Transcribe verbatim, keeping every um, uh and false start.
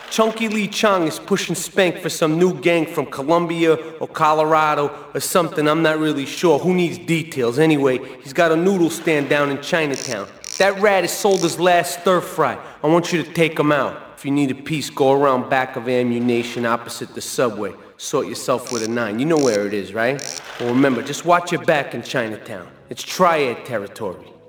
Chunky Lee Chong is pushing spank for some new gang from Colombia or Colorado or something, I'm not really sure. Who needs details? Anyway, he's got a noodle stand down in Chinatown. That rat has sold his last stir fry. I want you to take him out. If you need a piece, go around back of Ammunition opposite the subway. Sort yourself with a nine. You know where it is, right? Well, remember, just watch your back in Chinatown. It's triad territory.